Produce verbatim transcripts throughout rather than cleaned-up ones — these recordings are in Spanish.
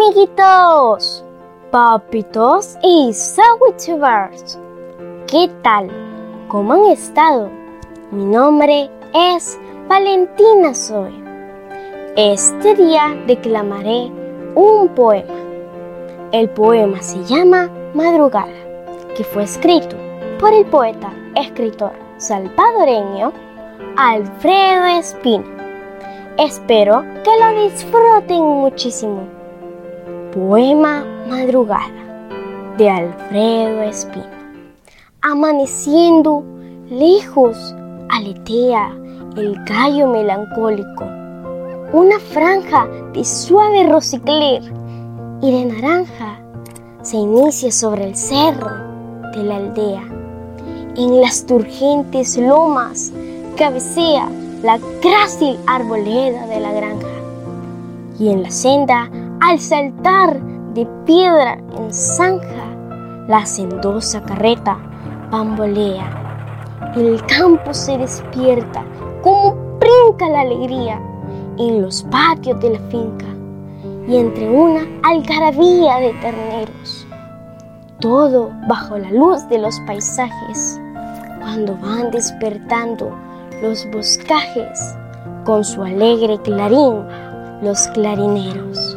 Amiguitos, papitos y sandwichers, ¿qué tal? ¿Cómo han estado? Mi nombre es Valentina Zoe. Este día declamaré un poema. El poema se llama Madrugada, que fue escrito por el poeta, escritor salvadoreño Alfredo Espino. Espero que lo disfruten muchísimo. Poema Madrugada de Alfredo Espino. Amaneciendo lejos aletea el gallo melancólico. Una franja de suave rosicler y de naranja se inicia sobre el cerro de la aldea. En las turgentes lomas cabecea la grácil arboleda de la granja. Y en la senda, al saltar de piedra en zanja, la sendosa carreta bambolea. El campo se despierta como brinca la alegría en los patios de la finca y entre una algarabía de terneros. Todo bajo la luz de los paisajes, cuando van despertando los boscajes con su alegre clarín los clarineros.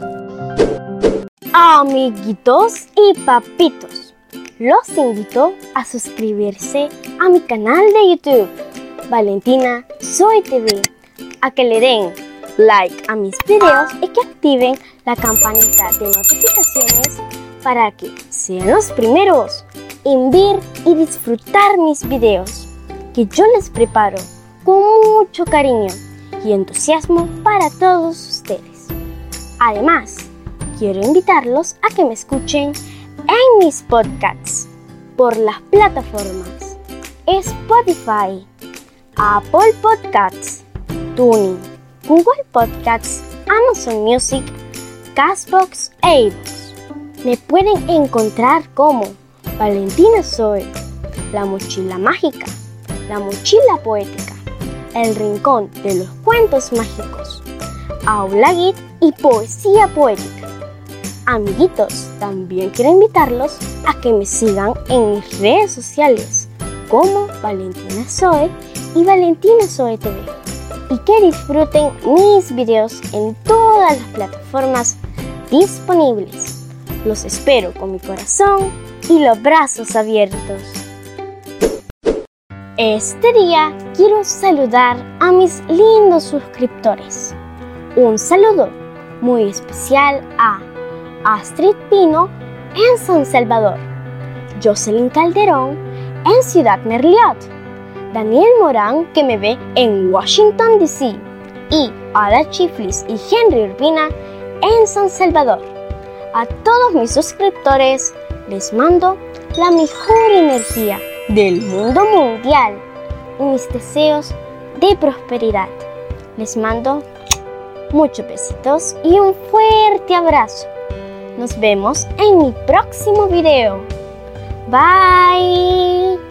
Amiguitos y papitos, los invito a suscribirse a mi canal de YouTube, Valentina Zoe T V, a que le den like a mis videos y que activen la campanita de notificaciones para que sean los primeros en ver y disfrutar mis videos, que yo les preparo con mucho cariño y entusiasmo para todos ustedes. Además, quiero invitarlos a que me escuchen en mis podcasts por las plataformas Spotify, Apple Podcasts, TuneIn, Google Podcasts, Amazon Music, Castbox e iVoox. Me pueden encontrar como Valentina Zoe, La Mochila Mágica, La Mochila Poética, El Rincón de los Cuentos Mágicos, Aula Git y Poesía Poética. Amiguitos, también quiero invitarlos a que me sigan en mis redes sociales como Valentina Zoe y Valentina Zoe T V y que disfruten mis videos en todas las plataformas disponibles. Los espero con mi corazón y los brazos abiertos. Este día quiero saludar a mis lindos suscriptores. Un saludo muy especial a Astrid Pino en San Salvador, Jocelyn Calderón en Ciudad Merliot, Daniel Morán que me ve en Washington D C y Ada Chiflis y Henry Urbina en San Salvador. A todos mis suscriptores les mando la mejor energía del mundo mundial y mis deseos de prosperidad. Les mando muchos besitos y un fuerte abrazo. Nos vemos en mi próximo video. Bye.